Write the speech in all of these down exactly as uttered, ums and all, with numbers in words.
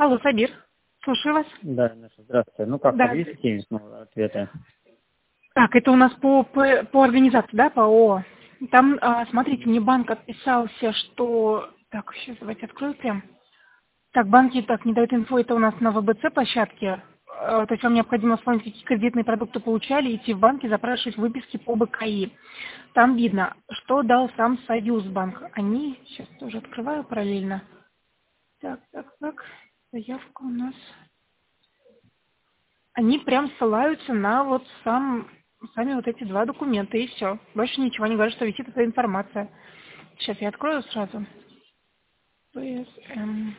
Алло, Сабир. Слушаю вас. Да, Наша, здравствуйте. Ну как, Да. там есть какие-нибудь новые ответы? Так, это у нас по, по, по организации, да, по ООО. Там, а, смотрите, мне банк отписался, что... Так, сейчас давайте открою прям. Так, банки так не дают инфо, это у нас на ВБЦ площадке. А, То есть вам необходимо вспомнить, какие кредитные продукты получали, идти в банк и запрашивать выписки по БКИ. Там видно, что дал сам Союзбанк. Они, сейчас тоже открываю параллельно. Так, так, так, заявка у нас. Они прям ссылаются на вот сам, сами вот эти два документа, и все. Больше ничего не говорят, что висит эта информация. Сейчас я открою сразу. пэ эс эм.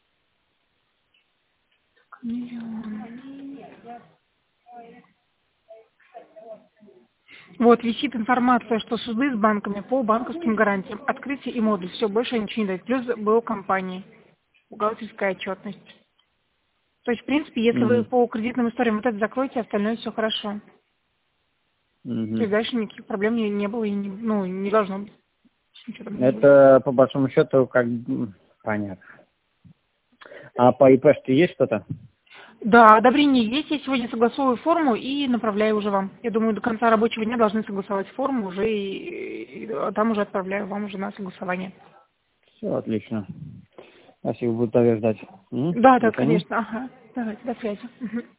Так, миллион. Вот, висит информация, что суды с банками по банковским гарантиям, открытие и модуль. Все, больше ничего не дает. Плюс БО компании, бухгалтерская отчетность. То есть, в принципе, если вы Угу. по кредитным историям вот это закроете, остальное все хорошо. То Угу. есть дальше никаких проблем не, не было и не, ну, не должно быть. Ничего там не будет. Это по большому счету как бы понятно. А по ИПшке есть что-то? Да, одобрение есть. Я сегодня согласовываю форму и направляю уже вам. Я думаю, до конца рабочего дня должны согласовать форму уже, и, и а там уже отправляю вам уже на согласование. Все отлично. Спасибо, буду тогда ждать. М? Да, До да, свидания. конечно. Ага. Давайте, до связи. Мгм.